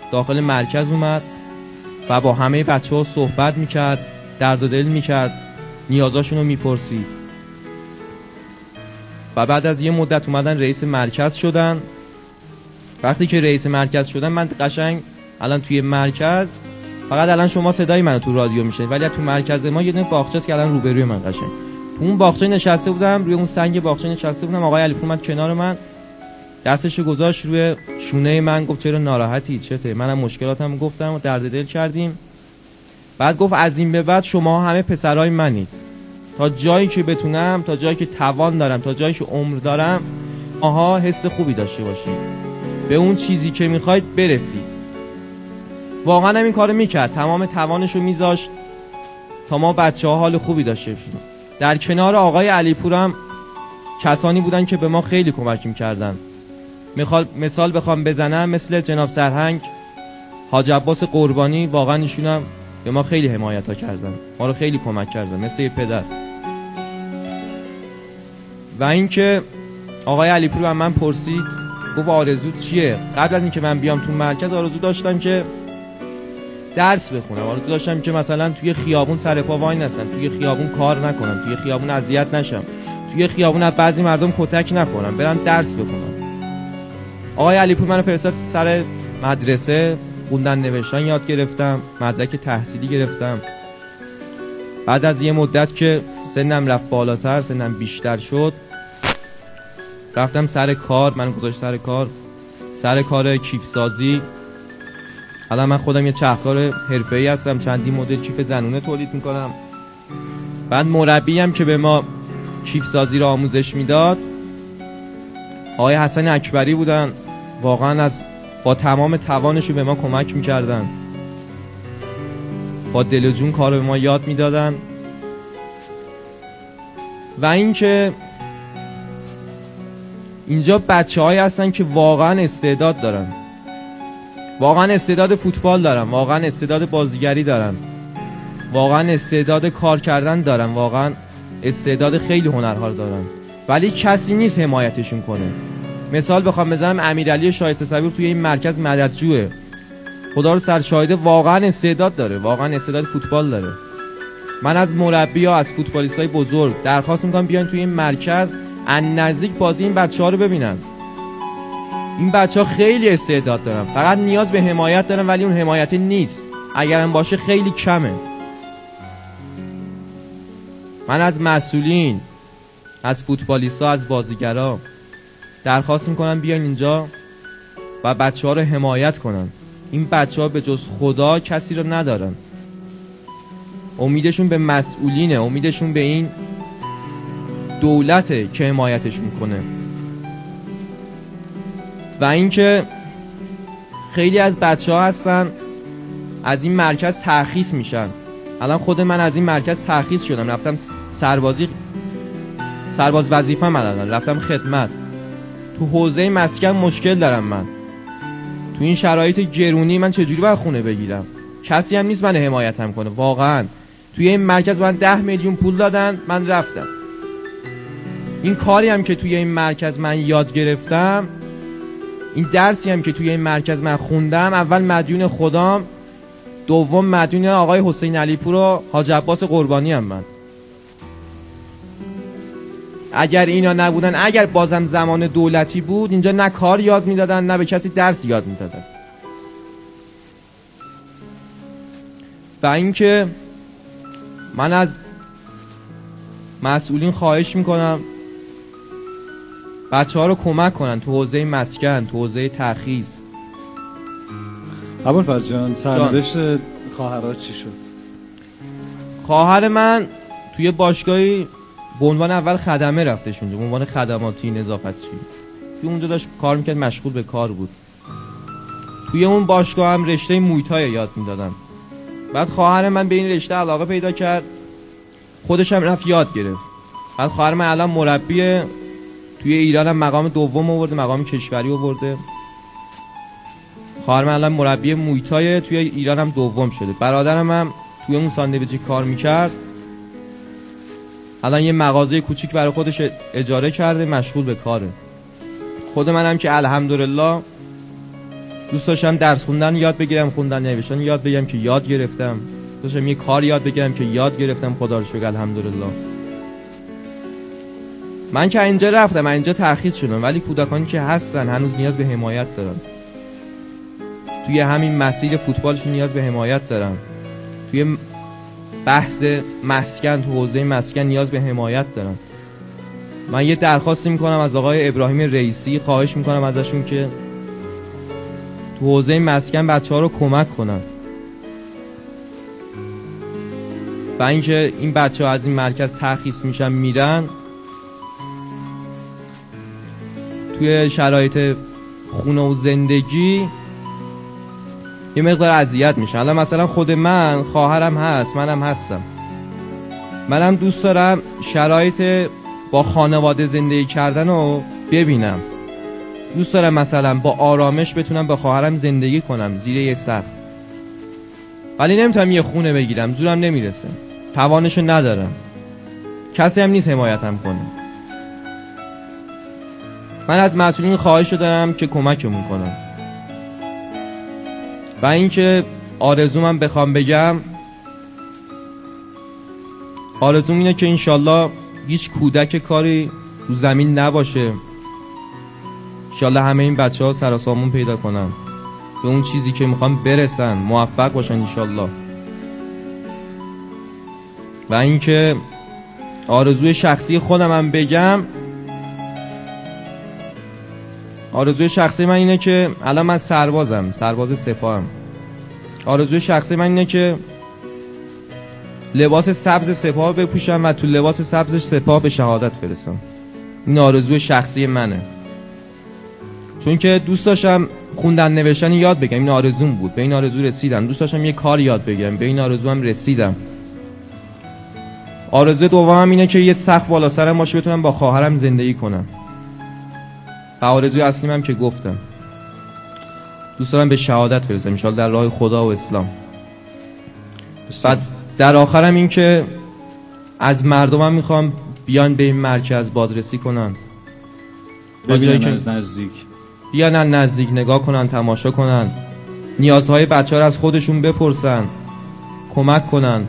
داخل مرکز اومد و با همه بچه‌ها صحبت میکرد، درد و دل میکرد، نیازاشون رو میپرسید. و بعد از یه مدت اومدن رئیس مرکز شدن. وقتی که رئیس مرکز شدن من قشنگ الان توی مرکز فقط الان شما صدای منو تو رادیو میشنید، ولی تو مرکز ما یه دونه باغچه‌ست که الان روبروی من قشنگ تو اون باغچه نشسته بودم، روی اون سنگ باغچه نشسته بودم. آقای علیپور اومد کنار من، دستشو گذاشت روی شونه من، گفت چرا ناراحتی؟ چته؟ منم مشکلاتم گفتم و درد دل کردیم. بعد گفت از این به بعد شما همه پسرای منید، تا جایی که بتونم، تا جایی که توان دارم، تا جایی که عمر دارم، آها حس خوبی داشته باشید، به اون چیزی که میخواید برسید. واقعا هم این کارو میکرد، تمام توانشو میذاشت تا ما بچه‌ها حال خوبی داشته باشیم. در کنار آقای علیپور هم کسانی بودن که به ما خیلی کمک میکردن. مثال بخوام بزنم، مثل جناب سرهنگ، حاج عباس قربانی، واقعا ایشون هم به ما خیلی حمایت ها کردن، ما رو خیلی کمک کردن، مثل یه پدر. و اینکه آقای علیپور هم من پرسید، گفت آرزوت چیه؟ قبل از اینکه من بیام تو مرکز آرزو داشتم که درس بخونم، آرزو داشتم که مثلا توی خیابون سر پا وای نستم، توی خیابون کار نکنم، توی خیابون اذیت نشم، توی خیابون از بعضی مردم کتک نخورم، برم درس بخونم. آقای علیپور منو فرستاد سر مدرسه، خوندن نوشتن یاد گرفتم، مدرک تحصیلی گرفتم. بعد از یه مدت که سنم رفت بالاتر، سنم بیشتر شد، رفتم سر کار. من گذاشت سر کار کیف سازی. الان من خودم یه چرخدار حرفه‌ای هستم، چندین مدل کیف زنونه تولید میکنم. بعد مربیم که به ما کیف سازی رو آموزش میداد آقای حسن اکبری بودن، واقعا با تمام توانشو به ما کمک میکردن، با دل و جون کار به ما یاد میدادن. و اینکه اینجا بچه‌هایی هستن که واقعا استعداد دارن، واقعا استعداد فوتبال دارن، واقعا استعداد بازیگری دارن، واقعا استعداد کار کردن دارن، واقعا استعداد خیلی هنرها دارن، ولی کسی نیست حمایتشون کنه. مثال بخوام بزنم، امیرعلی شایسته صبور توی این مرکز مددجوه، خدا رو سرشاهده واقعا استعداد داره، واقعا استعداد فوتبال داره. من از مربی‌ها، از فوتبالیستای بزرگ درخواست میکنم بیاین توی این مرکز از نزدیک بازی این بچه‌ها رو ببینن. این بچه‌ها خیلی استعداد دارن، فقط نیاز به حمایت دارن، ولی اون حمایت نیست، اگرم باشه خیلی کمه. من از مسئولین، از فوتبالیست‌ها، از بازیگرا درخواست میکنم بیاین اینجا و بچه‌ها رو حمایت کنن. این بچه‌ها به جز خدا کسی رو ندارن، امیدشون به مسئولینه، امیدشون به این دولته که حمایتش میکنه. و اینکه خیلی از بچه‌ها هستن از این مرکز ترخیص میشن. الان خود من از این مرکز ترخیص شدم، رفتم سرباز وظیفه من، الان رفتم خدمت. تو حوزه مسکن مشکل دارم من، تو این شرایط گرونی من چجوری باید خونه بگیرم؟ کسی هم نیست من حمایتم کنه. واقعا توی این مرکز من 10 میلیون پول دادن، من رفتم. این کاری هم که توی این مرکز من یاد گرفتم، این درسی هم که توی این مرکز من خوندم، اول مدیون خدام، دوم مدیون آقای حسین علیپور و حاج عباس قربانی هم من. اگر اینا نبودن، اگر بازم زمان دولتی بود، اینجا نه کار یاد میدادن نه به کسی درس یاد میدادن. و اینکه من از مسئولین خواهش میکنم بچه‌ها رو کمک کنن تو حوزه مسکن، تو حوزه ترخیص. ابوالفضل جان، سرنوشت خواهرات چی شد؟ خواهر من توی باشگاهی به عنوان اول خدمه رفتش اونجا، به عنوان خدماتی نظافتچی. توی اونجا داشت کار میکرد، مشغول به کار بود. توی اون باشگاه هم رشته مویتای یاد میدادن. بعد خواهر من به این رشته علاقه پیدا کرد، خودش هم رفت یاد گرفت. بعد خواهر من الان مربی توی ایران هم مقام دوم آورده، مقام کشوری آورده. خواهر من الان مربی مویتای توی ایران هم دوم شده. برادرم هم توی اون ساندویچی کار میکرد، الان یه مغازه کوچیک برای خودش اجاره کرده، مشغول به کاره. خود منم که الحمدلله دوست داشتم درس خوندن یاد بگیرم، خوندن نوشتن یاد بگیرم که یاد گرفتم. دوست داشتم یه کار یاد بگیرم که یاد گرفتم، خدا رو شکر الحمدلله. من که اینجا رفتم، من اینجا ترخیص شدم، ولی کودکانی که هستن هنوز نیاز به حمایت دارن. توی همین مسیر فوتبالشون نیاز به حمایت دارن. توی بحث مسکن، تو حوزه مسکن نیاز به حمایت دارن. من یه درخواستی میکنم از آقای ابراهیم رئیسی، خواهش میکنم ازشون که تو حوزه مسکن بچه‌ها رو کمک کنن و اینکه این بچه‌ها از این مرکز ترخیص میشن میرن توی شرایط خونه و زندگی یه مقدار اذیت میشن. الان مثلا خود من، خواهرم هست، منم هستم، منم دوست دارم شرایط با خانواده زندگی کردن رو ببینم. دوست دارم مثلا با آرامش بتونم با خواهرم زندگی کنم زیر یه سقف، ولی نمیتونم یه خونه بگیرم، زورم نمیرسه، توانشو ندارم، کسی هم نیست حمایتم کنه. من از مسئولین خواهش دارم که کمکمون کنن. و اینکه آرزومم بخوام بگم، آرزوم اینه که انشالله هیچ کودک کاری رو زمین نباشه. انشالله همه این بچه ها سر و سامون پیدا کنن، به اون چیزی که میخوام برسن، موفق باشن انشالله. و اینکه آرزوی شخصی خودم هم بگم، آرزوی شخصی من اینه که الان من سربازم، سرباز سپاهم. آرزوی شخصی من اینه که لباس سبز سپاه بپوشم و تو لباس سبز سپاه به شهادت برسم. این آرزوی شخصی منه، چون که دوست داشتم خوندن نوشتن یاد بگم، این آرزوم بود، به این آرزو رسیدم. دوست داشتم یه کار یاد بگیرم، به این آرزو هم رسیدم. آرزوی دومم اینه که یه سقف بالا سرم باشه، بتونم با خواهرم زندگی کنم. و آرزوی اصلیم هم که گفتم، دوست دارم به شهادت برسم ان شاءالله در راه خدا و اسلام. بعد در آخرم این که از مردمم میخوام بیان به این مرکز بازرسی کنن، ببینن از نزدیک، بیان نزدیک نگاه کنن، تماشا کنن، نیازهای بچه‌ها رو از خودشون بپرسن، کمک کنن.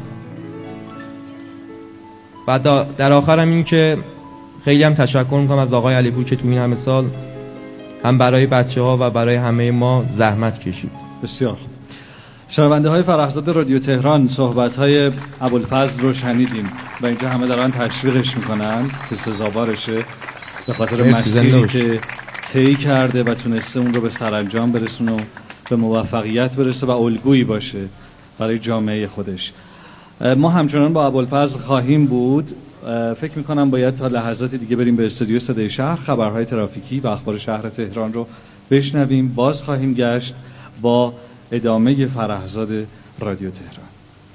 بعد در آخرم این که خیلی هم تشکر میکنم از آقای علیپور که تو این همه سال هم برای بچه‌ها و برای همه ما زحمت کشید. بسیار خوب. شنونده های فرخزاد رادیو تهران، صحبت های ابوالفضل رو شنیدیم و اینجا همه دارن تشویقش میکنن که سزاوارشه به خاطر مسیری که طی کرده و تونسته اون رو به سرانجام برسونه و به موفقیت برسه و الگویی باشه برای جامعه خودش. ما همچنان با ابوالفضل خواهیم بود. فکر میکنم باید تا لحظات دیگه بریم به استودیو صدای شهر، خبرهای ترافیکی و اخبار شهر تهران رو بشنویم. باز خواهیم گشت با ادامه فرخزاد رادیو تهران.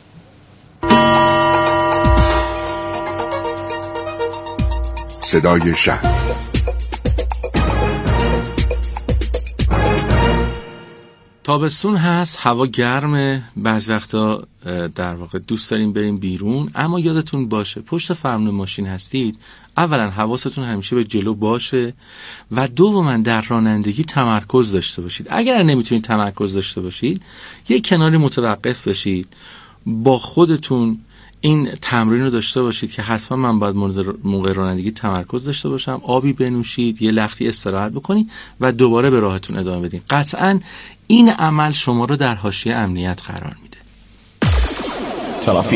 صدای شهر. تابستون هست، هوا گرمه، بعض وقتا در واقع دوست داریم بریم بیرون، اما یادتون باشه پشت فرمون ماشین هستید، اولا حواستون همیشه به جلو باشه و دوما در رانندگی تمرکز داشته باشید. اگر نمیتونید تمرکز داشته باشید، یک کناری متوقف بشید، با خودتون این تمرین رو داشته باشید که حتما من باید موقع رانندگی تمرکز داشته باشم، آبی بنوشید، یه لختی استراحت بکنید و دوباره به راهتون ادامه بدین. قطعاً این عمل شما رو در حاشیه امنیت قرار میده. ترافیک.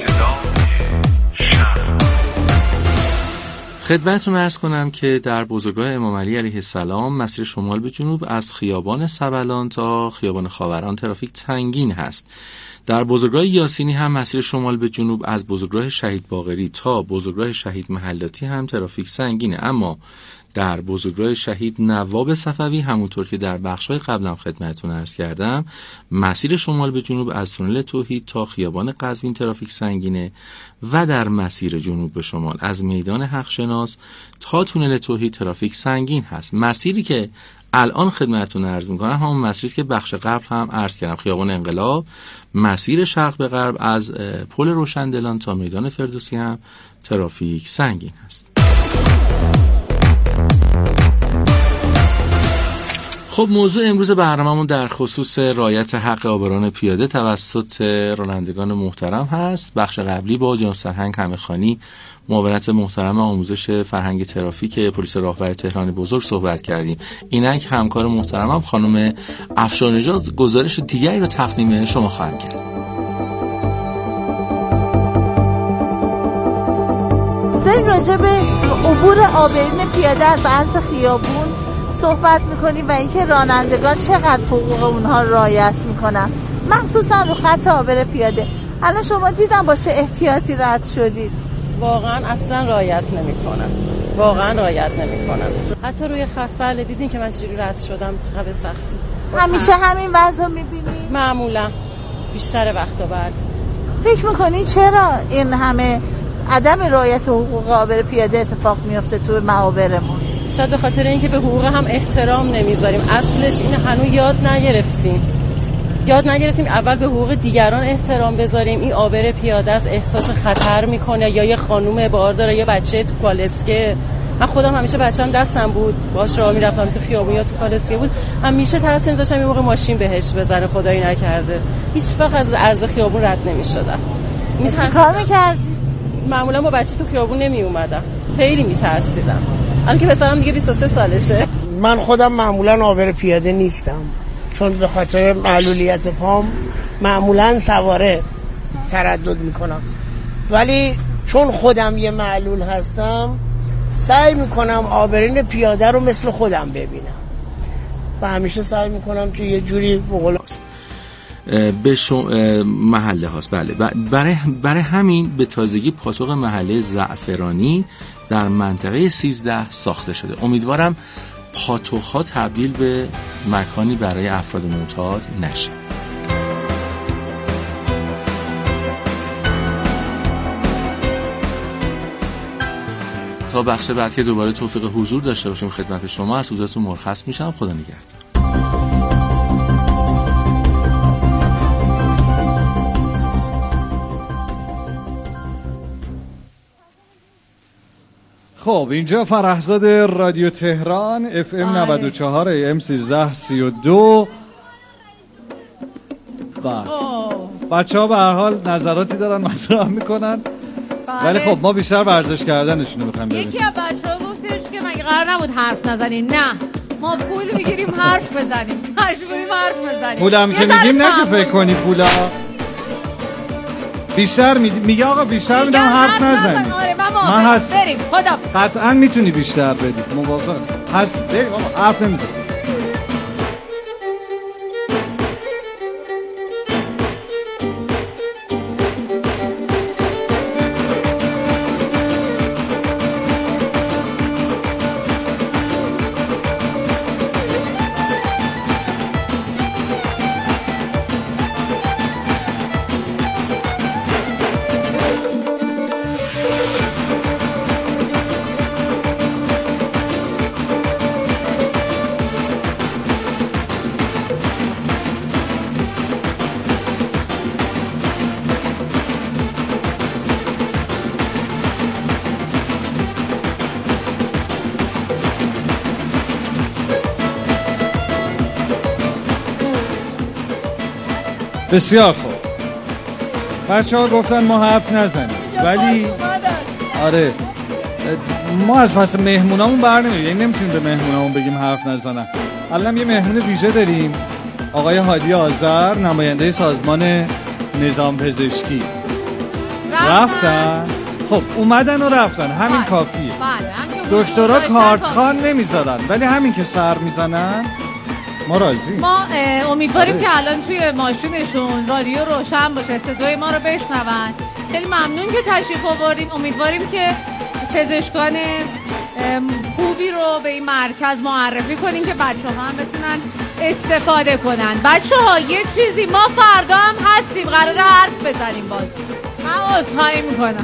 خدمتتون عرض کنم که در بزرگراه امام علی علیه السلام مسیر شمال به جنوب از خیابان سبلان تا خیابان خاوران ترافیک سنگین هست. در بزرگراه یاسینی هم مسیر شمال به جنوب از بزرگراه شهید باقری تا بزرگراه شهید محلاتی هم ترافیک سنگینه، اما در بزرگراه شهید نواب صفوی همونطور که در بخش‌های قبلم خدمتتون عرض کردم، مسیر شمال به جنوب از تونل توحید تا خیابان قزوین ترافیک سنگینه و در مسیر جنوب به شمال از میدان حق‌شناس تا تونل توحید ترافیک سنگین هست. مسیری که الان خدمتتون عرض می‌کنم همون مسیری که بخش قبل هم عرض کردم، خیابان انقلاب، مسیر شرق به غرب از پل روشندلان تا میدان فردوسی هم ترافیک سنگین هست. خب موضوع امروز برنامه‌مون در خصوص رعایت حق عابران پیاده توسط رانندگان محترم هست. بخش قبلی با جناب سرهنگ همخانی معاونت محترم آموزش فرهنگ ترافیک پلیس راهور تهران بزرگ صحبت کردیم. اینک همکار محترمم خانم افشارنژاد گزارش دیگری رو تقدیم شما خواهند کرد. داریم راجع به عبور عابرین پیاده از عرض خیابون صحبت میکنیم و اینکه رانندگان چقدر حقوق اونها رعایت میکنن، مخصوصا رو خط عابر پیاده. الان شما دیدم با چه احتیاطی رد شدید. واقعا اصلا رعایت نمیکنن، حتی روی خط. بله دیدین که من چجوری رد شدم، چقدر سختی. همیشه همین وضع میبینی؟ معمولا بیشتر وقتا. بله. فکر میکنی چرا این همه عدم رعایت حقوق عابر پیاده اتفاق میفته تو معابرمون؟ شاید به خاطر اینکه به حقوق هم احترام نمیذاریم. اصلش این هنوز یاد نگرفتیم اول به حقوق دیگران احترام بذاریم. این عابر پیاده از احساس خطر میکنه، یا یه خانوم بار داره، یه بچه تو کالسکه. من خودم همیشه بچه‌م دستم بود، باهاش راه میرفتم تو خیابون یا تو کالسکه بود، همیشه ترس داشتم این موقع ماشین بهش بزنه، خدایی نکرده. هیچ وقت از عرض خیابون رد نمیشدم. کار میکردی؟ معمولا با بچه تو خیابون نمی اومدم، خیلی میترسیدم. الان که پسرم دیگه 23 سالشه. من خودم معمولا عابر پیاده نیستم، چون به خاطر معلولیت پام معمولا سواره تردد میکنم، ولی چون خودم یه معلول هستم سعی میکنم عابرین پیاده رو مثل خودم ببینم و همیشه سعی میکنم که یه جوری بقول به محله هاست. بله، برای همین به تازگی پاتوق محله زعفرانی در منطقه 13 ساخته شده. امیدوارم پاتوق ها تبدیل به مکانی برای افراد معتاد نشه. تا بخش بعد که دوباره توفیق حضور داشته باشیم خدمت شما، از حضورتون مرخص میشم. خدا نگهدار. خب اینجا فرهزاد رادیو تهران FM 94 AM 1332. بچه ها به هر حال نظراتی دارن مطرح میکنن، ولی خب ما بیشتر ورزش کردنشونو میخوایم ببینیم. یکی از بچه ها گفتش که مگه قرار نبود حرف نزنین؟ نه، ما پول میگیریم حرف بزنیم، مجبوریم حرف بزنیم. پولم که میگیم نه که فکر کنی پولا بیشتر میگه آقا بیشتر میدم حرف نزنی. من هست بریم خدا قطعا میتونی بیشتر بدی، موافق هست. بریم آقا حرف نمیزن. بسیار خوب. بچه ها گفتن ما حرف نزنیم، ولی آره ما از پس مهمونامون برنمی‌آییم، یعنی نمیتونیم به مهمونامون بگیم حرف نزنن. الان یه مهمون ویژه داریم، آقای هادی آذر، نماینده سازمان نظام پزشکی. رفتن؟ خب اومدن و رفتن، همین کافیه. دکترها کارتخوان نمیذارن، ولی همین که سر میزنن ما راضی. ما امیدواریم که الان توی ماشینشون رادیو روشن باشه، صدای ما رو بشنون. خیلی ممنون که تشریف آوردین. امیدواریم که پزشکان خوبی رو به این مرکز معرفی کنین که بچه‌ها هم بتونن استفاده کنن. بچه‌ها یه چیزی، ما فردا هم هستیم، قراره حرف بزنیم. باز من عذرخواهی میکنم.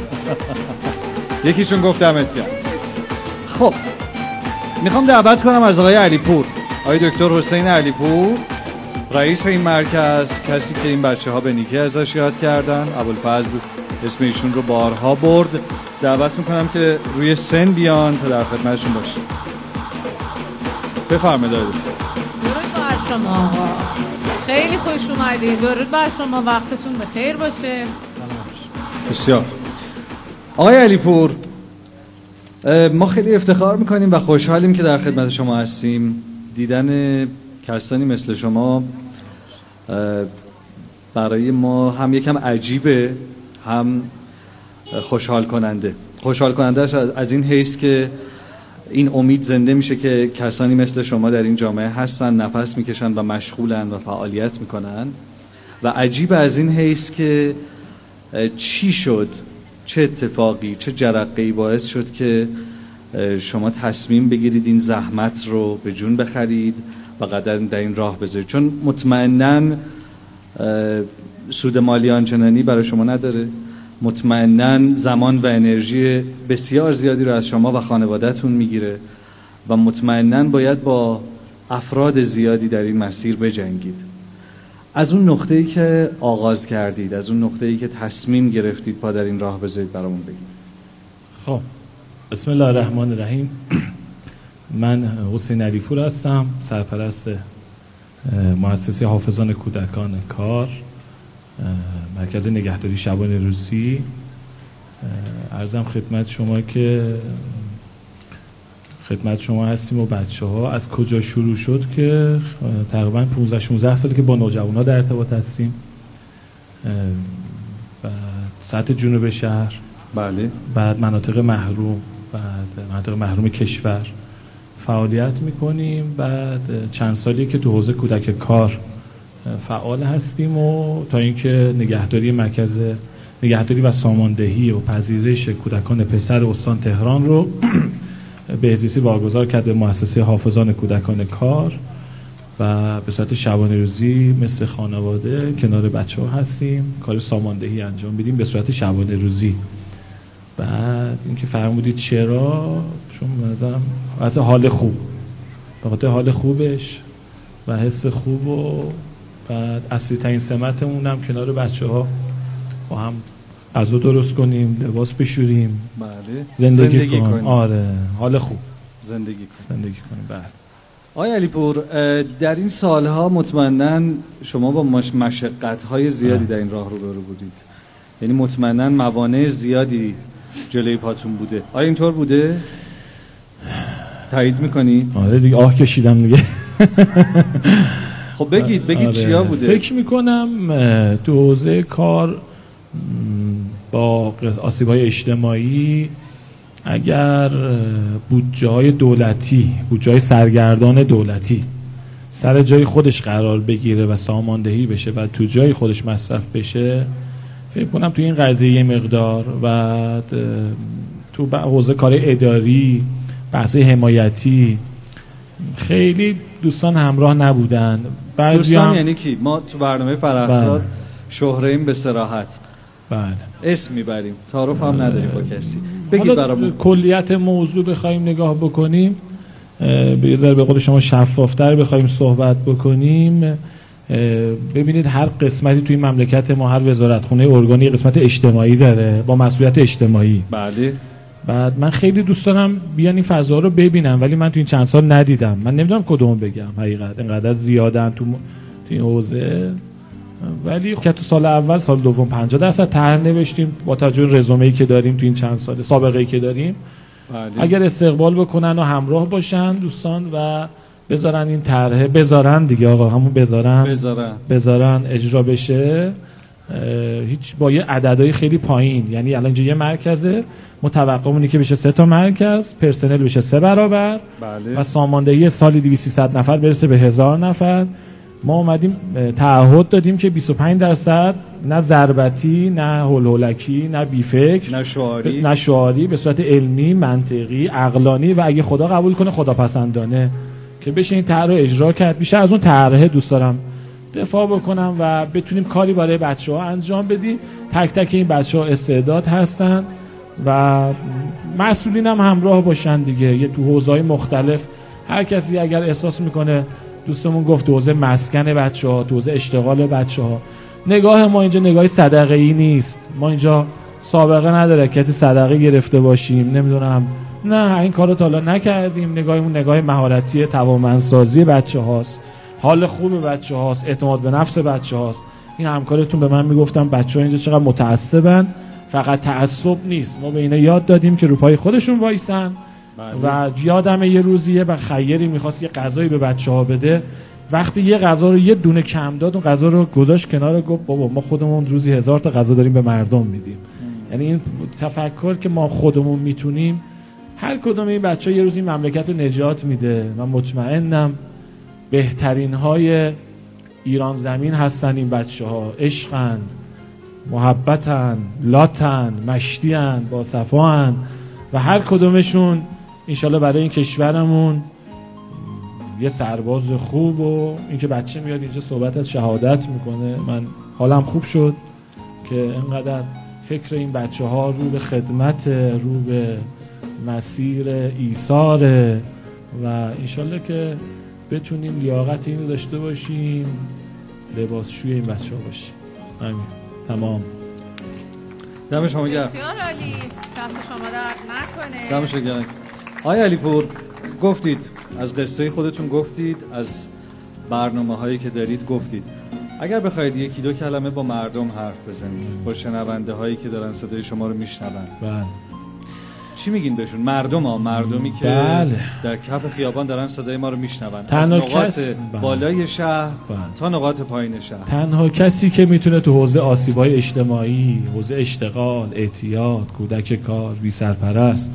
یکیشون گفت دمت گرم. خب میخوام دعوت کنم از آقای علیپور، آقای دکتر حسین علیپور، رئیس این مرکز، کسی که این بچه‌ها به نیکی ازش یاد کردن. ابوالفضل اسم ایشون رو بارها برد. دعوت میکنم که روی سن بیان تا در خدمتشون باشه. بفرمایید. شما آقا، خیلی خوش اومدید. درود بر شما، وقتتون بخیر باشه. بسیار. آقای علیپور، ما خیلی افتخار میکنیم و خوشحالیم که در خدمت شما هستیم. دیدن کسانی مثل شما برای ما هم یکم عجیبه، هم خوشحال کننده. خوشحال کنندهش از این حیث که این امید زنده میشه که کسانی مثل شما در این جامعه هستن، نفس میکشن و مشغولن و فعالیت میکنن. و عجیب از این حیث که چی شد، چه اتفاقی، چه جرقه‌ای باعث شد که شما تصمیم بگیرید این زحمت رو به جون بخرید و قدم در این راه بذارید. چون مطمئناً سود مالی آنچنانی برای شما نداره، مطمئناً زمان و انرژی بسیار زیادی رو از شما و خانواده‌تون میگیره و مطمئناً باید با افراد زیادی در این مسیر بجنگید. از اون نقطه‌ای که آغاز کردید، از اون نقطه‌ای که تصمیم گرفتید پا در این راه بذارید برامون بگید. خب، بسم الله الرحمن الرحیم. من حسین علیپور هستم، سرپرست مؤسسه حافظان کودکان کار، مرکز نگهداری شبانه روزی. عرضم خدمت شما که خدمت شما هستیم و بچه ها از کجا شروع شد که تقریبا 15-16 سالی که با نوجوان ها در ارتباط هستیم و سطح جنوب شهر، بله، بعد مناطق محروم، بعد مناطق محروم کشور فعالیت میکنیم. بعد چند سالی که تو حوزه کودک کار فعال هستیم و تا اینکه مرکز نگهداری و ساماندهی و پذیرش کودکان پسر استان تهران رو بهزیستی واگذار کرد به مؤسسه حافظان کودکان کار و به صورت شبانه روزی مثل خانواده کنار بچه‌ها هستیم، کار ساماندهی انجام میدیم به صورت شبانه روزی. بعد اینکه فرمودید چرا، چون مثلا واسه حال خوب، به خاطر حال خوبش و حس خوب و بعد اصلی ترین سمتمون هم کنار بچه‌ها با هم غذا درست کنیم، لباس بشوریم، بله، زندگی کنیم. آره، حال خوب زندگی کنیم. بله. آقای علیپور، در این سالها مطمئناً شما با مشقت‌های زیادی در این راه روبرو بودید، یعنی مطمئناً موانع زیادی جلوی پاتون بوده. آیا اینطور بوده؟ تایید میکنی؟ آره دیگه، آه کشیدم دیگه. خب بگید آره. چیا بوده؟ فکر میکنم تو حوزه کار با آسیب‌های اجتماعی اگر بودجه‌های دولتی، بودجه‌های سرگردان دولتی سر جای خودش قرار بگیره و ساماندهی بشه و تو جای خودش مصرف بشه، فکر کنم تو این قضیه مقدار و تو حوزه کار اداری، بحث حمایتی خیلی دوستان همراه نبودن. دوستان یعنی کی؟ ما تو برنامه فرهزاد شهره‌ایم به صراحت. بله. اسم میبریم، تعارف هم نداریم با کسی. بگید برامون کلیت موضوع بخوایم نگاه بکنیم، به ذره قول شما شفافتر بخوایم صحبت بکنیم، ببینید هر قسمتی توی مملکت ما، هر وزارتخونه ارگانی قسمت اجتماعی داره با مسئولیت اجتماعی. بله. بعد من خیلی دوست دارم بیان این فضا رو ببینم، ولی من تو این چند سال ندیدم. من نمیدونم کدوم بگم، حقیقت اینقدر زیادن تو این حوزه. ولی که تو سال اول، سال دوم 50% طرح نوشتیم با توجه به رزومه‌ای که داریم تو این چند سال، سابقه‌ای که داریم. بله. اگر استقبال بکنن و همراه باشن دوستان و بذارن این طرح، بذارن دیگه آقا، همون بذارن اجرا بشه، هیچ با یه عددهای خیلی پایین، یعنی الان اینجا یه مرکزه، متوقعمونه که بشه 3 تا مرکز، پرسنل بشه 3 برابر. بله. و ساماندهی سالی 200 نفر برسه به 1000 نفر. ما اومدیم تعهد دادیم که 25% نه ضربتی، نه هولکی، نه بیفکر، نه شعاری، به صورت علمی، منطقی، عقلانی و اگه خدا قبول کنه خداپسندانه که بشه این طرح رو اجرا کرد. بیشتر از اون طرحه دوست دارم دفاع بکنم و بتونیم کاری برای بچه‌ها انجام بدیم. تک تک این بچه‌ها استعداد هستن و مسئولین هم همراه باشن دیگه. یه تو حوزه‌های مختلف هر کسی اگر احساس میکنه، دوستمون گفت حوزه مسکن بچه‌ها، حوزه اشتغال بچه‌ها، نگاه ما اینجا نگاه صدقه‌ای نیست. ما اینجا سابقه نداره کسی صدقه گرفته باشیم، نمیدونم، نه این کارو تا حالا نکردیم. نگاهمون نگاه مهارتی توانمندسازی بچه‌هاست. حال خوب بچه هاست، اعتماد به نفس بچه هاست. این همکارتون به من میگفتم بچه ها اینجا چقدر متعصبن. فقط تعصب نیست، ما به اینا یاد دادیم که رو پای خودشون وایسن. و یادم یه روزیه و خیری میخواست یه غذایی به بچه ها بده، وقتی یه غذا رو یه دونه کم داد اون غذا رو گذاشت کنار، گفت بابا ما خودمون روزی 1000 تا غذا داریم به مردم میدیم. یعنی این تفکر که ما خودمون میتونیم، هر کدوم این بچه‌ها یه روزی مملکت رو نجات میده. من مطمئنم بهترین های ایران زمین هستن این بچه‌ها، عشقن، محبتن، لاتن، مشتیان، با صفان و هر کدومشون انشالله برای این کشورمون یه سرباز خوب. و اینکه بچه میاد اینجا صحبت از شهادت میکنه، من حالم خوب شد که اینقدر فکر این بچه ها رو به خدمت، رو به مسیر ایثاره و انشالله که بتونیم لیاقت اینو داشته باشیم، لباسشوی این بچه ها باشیم. همین تمام. دم شما گرم. بسیار عالی، دست شما درد نکنه. دم شما گرم. آقای علیپور، گفتید از قصه خودتون، گفتید از برنامه‌هایی که دارید گفتید. اگر بخواید یکی دو کلمه با مردم حرف بزنید، با شنونده هایی که دارن صدای شما رو میشنون، بله، چی میگین بهشون؟ مردمی که بله. در کف خیابان دارن صدای ما رو میشنون، از نقاط بالای شهر تا نقاط پایین شهر. تنها کسی که میتونه تو حوزه آسیب‌های اجتماعی، حوزه اشتغال، اعتیاد، کودک کار، بی سرپرست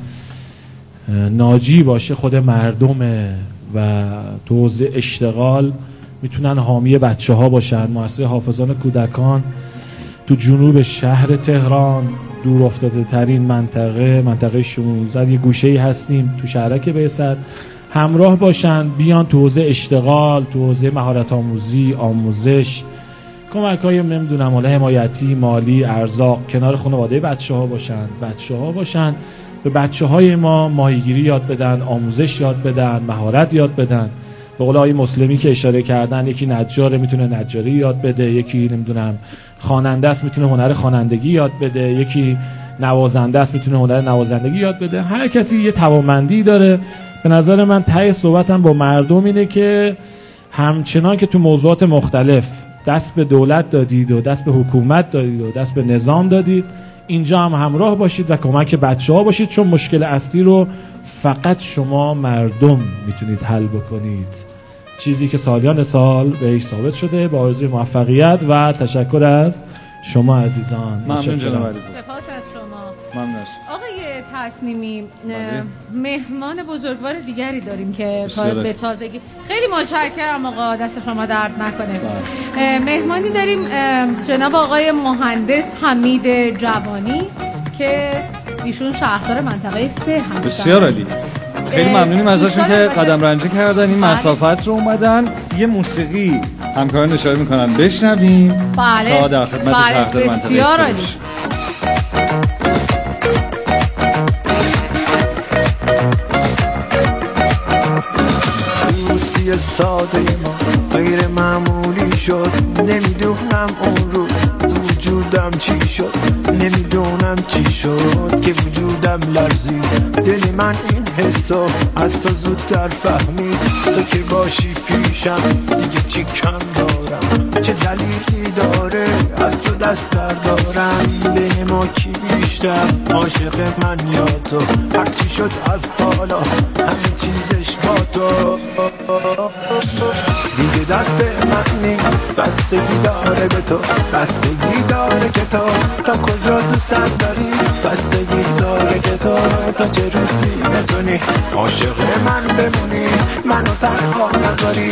ناجی باشه خود مردمه. و تو حوزه اشتغال میتونن حامی بچه ها باشن. مؤسسه حافظان کودکان تو جنوب شهر تهران، دور افتاده ترین منطقه 16 یه گوشه‌ای هستیم تو شهرک بیست، همراه باشن، بیان تو حوزه اشتغال، تو حوزه مهارت آموزی، آموزش، کمک‌های نمیدونم حالا حمایتی، مالی، ارزاق، کنار خانواده بچه ها باشن به بچه‌های ما ماهیگیری یاد بدن، آموزش یاد بدن، مهارت یاد بدن. به قول آقای مسلمی که اشاره کردن، یکی نجاره میتونه نجاری یاد بده، یکی نمیدونم خواننده است میتونه هنر خوانندگی یاد بده، یکی نوازنده است میتونه هنر نوازندگی یاد بده. هر کسی یه توانمندی داره. به نظر من ته صحبتم با مردم اینه که همچنان که تو موضوعات مختلف دست به دولت دادید و دست به حکومت دادید و دست به نظام دادید، اینجا هم همراه باشید و کمک بچه‌ها باشید، چون مشکل اصلی رو فقط شما مردم میتونید حل بکنید. چیزی که سالیان سال بهش ثابت شده. با آرزوی موفقیت و تشکر از شما عزیزان. ممنون جناب علی. سپاس از شما. ممنون. آقای تصنیمی، مهمان بزرگوار دیگری داریم که به تازگی، خیلی متشکرم آقا، دست شما درد نکنه. مهمانی داریم جناب آقای مهندس حمید جوانی که ایشون شهردار منطقه 3 هستن. بسیار عالی. خیلی ممنونیم ازشون که قدم رنجه کردن، این مسافت رو اومدن. یه موسیقی همکاران اشاره میکنن بشنویم تا در خدمت شهردار منطقه 3 بسیار عالی. دوستی ساده ما غیر معمولی شد، نمیدونم اون رو وجودم چی شد، نمیدونم چی شد که وجودم لرزید. دل من این حسو از تو زودتر فهمید، تو که باشی پیشم دیگه چی کم دارم، چه دلیلی داره از تو دست بردارم. بین ما کی بیشتر عاشق من یا تو، هرچی شد از حالا همه چیزش با تو. دیگه دست من نیست، بستگی داره به تو، بستگی داره که تو تا کجا دوست داری، بستگی داره که تو تا چه روزی بتونی عاشق من بمونی، منو تنها نذاری.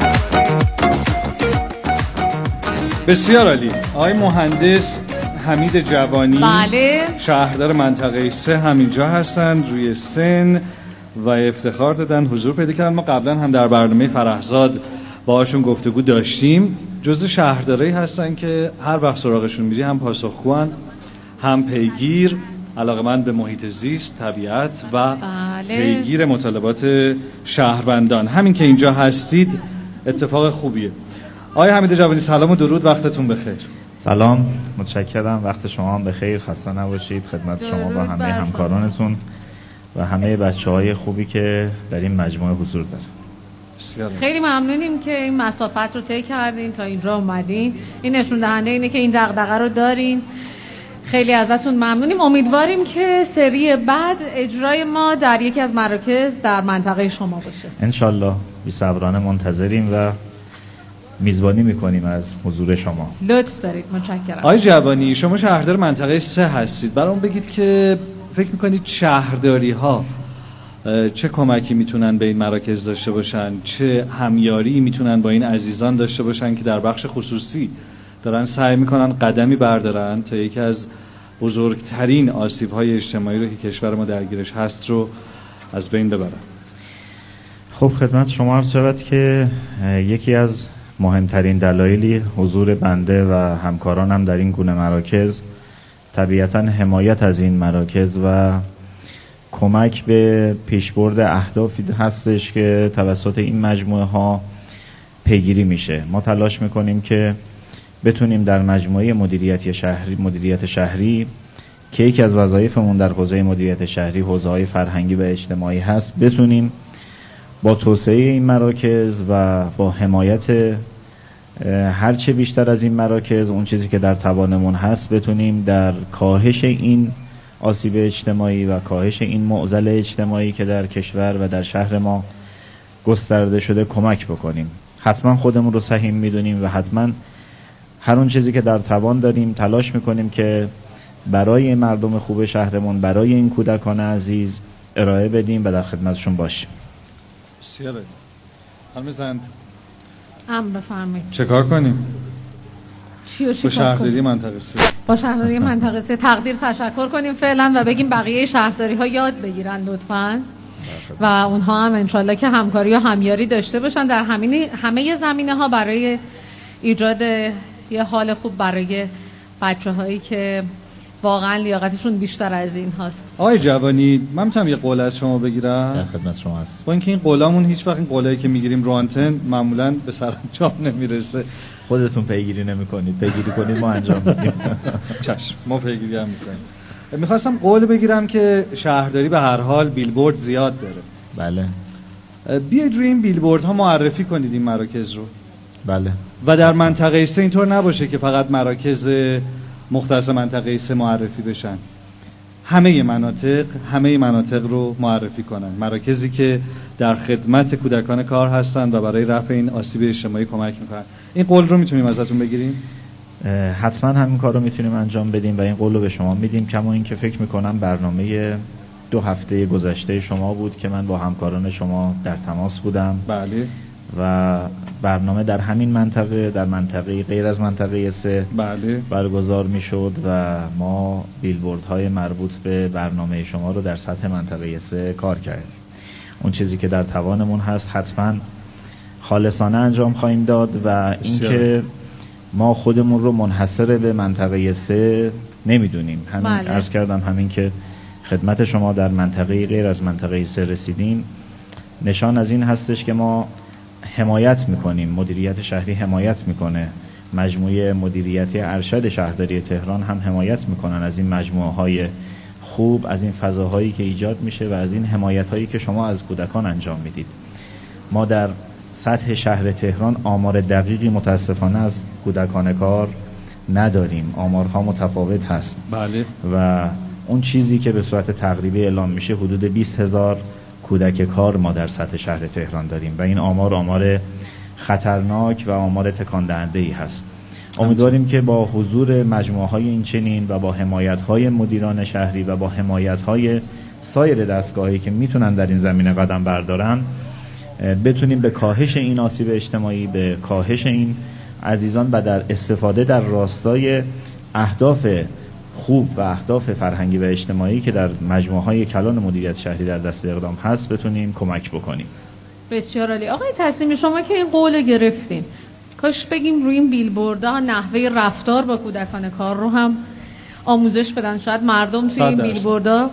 بسیار عالی. آقای مهندس حمید جوانی، بله، شهردار منطقه 3 همینجا هستن، روی سن و افتخار دادن حضور پیدا کردن. ما قبلا هم در برنامه فرحزاد باهاشون گفتگو داشتیم. جزء شهردارایی هستن که هر وقت سراغشون میری هم پاسخگوان، هم پیگیر، علاقه‌مند به محیط زیست، طبیعت و پیگیر مطالبات شهروندان. همین که اینجا هستید اتفاق خوبیه. آقای حمید جوانی سلام و درود، وقتتون بخیر. سلام، متشکرم، وقت شما هم بخیر، خسته نباشید. خدمت شما و همه همکارانتون و همه بچه‌های خوبی که در این مجموعه حضور دارن. خیلی ممنونیم که این مسافت رو طی کردین تا اینجا اومدین. این نشون دهنده اینه که این دغدغه رو دارین. خیلی ازتون ممنونیم. امیدواریم که سری بعد اجرای ما در یکی از مراکز در منطقه شما باشه. انشالله بی‌صبرانه منتظریم و میزبانی میکنیم از حضور شما. لطف دارید. متشکرم. آقای جوانی، شما شهردار منطقه 3 هستید. برام بگید که فکر میکنید شهرداری ها چه کمکی میتونن به این مراکز داشته باشن، چه همیاری میتونن با این عزیزان داشته باشن که در بخش خصوصی دارن سعی میکنن قدمی بردارن تا یکی از بزرگترین آسیب‌های اجتماعی رو که کشور ما درگیرش هست رو از بین ببرن؟ خب خدمت شما عرض شود که یکی از مهمترین دلایلی حضور بنده و همکارانم در این گونه مراکز طبیعتاً حمایت از این مراکز و کمک به پیشبرد اهدافی هستش که توسط این مجموعه ها پیگیری میشه. ما تلاش میکنیم که بتونیم در مجموعه مدیریت شهری که یکی از وظایفمون در حوزه مدیریت شهری حوزه‌های فرهنگی و اجتماعی هست، بتونیم با توسعه این مراکز و با حمایت هرچه بیشتر از این مراکز، اون چیزی که در توانمون هست، بتونیم در کاهش این آسیب اجتماعی و کاهش این معضل اجتماعی که در کشور و در شهر ما گسترده شده کمک بکنیم. حتما خودمون رو سهیم میدونیم و حتما هر اون چیزی که در توان داریم تلاش میکنیم که برای مردم خوب شهرمون، برای این کودکان عزیز ارائه بدیم و در خدمتشون باشیم. بسیاره. خانم زند بفرمایید. چه کار کنیم؟ با شهرداری منطقه 3 با شهرداری منطقه 3 تقدیر تشکر کنیم فعلا و بگیم بقیه شهرداری ها یاد بگیرن لطفاً و اونها هم انشالله که همکاری و همیاری داشته باشن در همه زمینه ها برای ایجاد یه حال خوب برای بچه هایی که واقعا لیاقتشون بیشتر از این هاست. آقای جوانی، من میتونم یه قول از شما بگیرم؟ در خدمت شما هست. با اینکه این قولامون هیچ وقت این قولایی که میگیریم رو آنتن معمولا به سرانجام نمیرسه. خودتون پیگیری نمی‌کنید، پیگیری کنید ما انجام میدیم. چشم، ما پیگیری هم می‌کنیم. می‌خواستم قول بگیرم که شهرداری به هر حال بیلبورد زیاد داره. بله. بیاید روی این بیلبوردها معرفی کنید این مراکز رو. بله. و در منطقه 3 اینطور نباشه که فقط مراکز مختص منطقه 3 معرفی بشن. همه مناطق رو معرفی کنن. مراکزی که در خدمت کودکان کار هستن و برای رفع این آسیب اجتماعی کمک میکنن. این قول رو میتونیم ازتون بگیریم؟ حتما همین کار رو میتونیم انجام بدیم و این قول رو به شما میدیم. کما این که فکر میکنم برنامه 2 هفته گذشته شما بود که من با همکاران شما در تماس بودم. بله. و برنامه در همین منطقه، در منطقه غیر از منطقه 3 بله برگزار میشد و ما بیلبوردهای مربوط به برنامه شما رو در سطح منطقه 3 کار کردیم. اون چیزی که در توانمون هست حتما خالصانه انجام خواهیم داد و اینکه ما خودمون رو منحصر به منطقه 3 نمیدونیم. همین عرض کردم، همین که خدمت شما در منطقه غیر از منطقه 3 رسیدیم نشان از این هستش که ما حمایت میکنیم، مدیریت شهری حمایت میکنه، مجموعه مدیریتی ارشد شهرداری تهران هم حمایت میکنن از این مجموعه های خوب، از این فضاهایی که ایجاد میشه و از این حمایت هایی که شما از کودکان انجام میدید. ما در سطح شهر تهران آمار دقیقی متاسفانه از کودکان کار نداریم، آمارها متفاوت هست. بله. و اون چیزی که به صورت تقریبی اعلام میشه حدود 20,000 کودک کار ما در سطح شهر تهران داریم و این آمار خطرناک و آمار تکان دهنده‌ای هست. امیدواریم که با حضور مجموعه‌های این چنین و با حمایت‌های مدیران شهری و با حمایت‌های سایر دستگاهی که میتونن در این زمینه قدم بردارن بتونیم به کاهش این آسیب اجتماعی، به کاهش این عزیزان و در استفاده در راستای اهداف خوب و اهداف فرهنگی و اجتماعی که در مجموعه‌های کلان مدیریت شهری در دست اقدام هست بتونیم کمک بکنیم. بسیار عالی. آقای تسلیمی، شما که این قول گرفتین، کاش بگیم روی این بیلبوردها نحوه رفتار با کودکان کار رو هم آموزش بدن. شاید مردم توی این بیلبوردها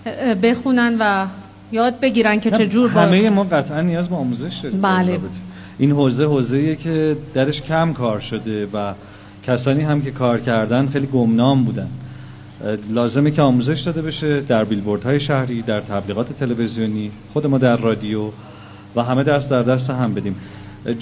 بخونن و یاد بگیرن که چجور همه ما قطعا نیاز به آموزش داریم. بله. این حوزه‌ایه که درش کم کار شده و کسانی هم که کار کردن خیلی گمنام بودن. لازمه که آموزش داده بشه در بیلبوردهای شهری، در تبلیغات تلویزیونی، خود ما در رادیو و همه درس در درس هم بدیم.